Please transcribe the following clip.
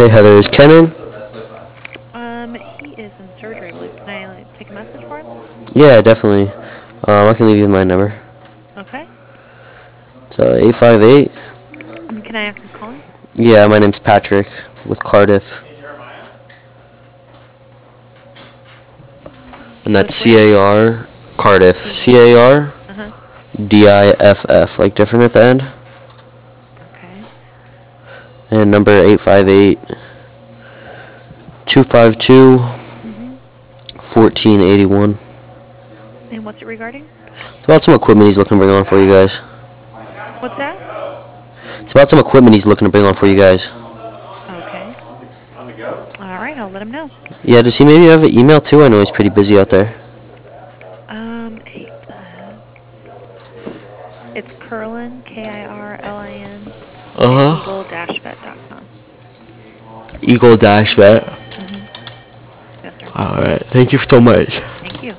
Hey Heather, is Ken in? He is in surgery, I believe. Can I take a message for him? Yeah, definitely. I can leave you my number. Okay. It's 858. Can I ask who's calling? Yeah, my name's Patrick with Cardiff. And With that's where? C-A-R, Cardiff. C. Uh-huh. C-A-R-D-I-F-F, like different at the end. Okay. And number 858 252 Mm-hmm. 1481. And what's it regarding? It's about some equipment he's looking to bring on for you guys. What's that? It's about some equipment he's looking to bring on for you guys. Okay. All right, I'll let him know. Yeah, does he maybe have an email too? I know he's pretty busy out there. He does. It's Kirlin, Kirlin, at Uh-huh. eagle-vet.com. Eagle-vet. Mm-hmm. Yes, sir. Alright, thank you so much. Thank you.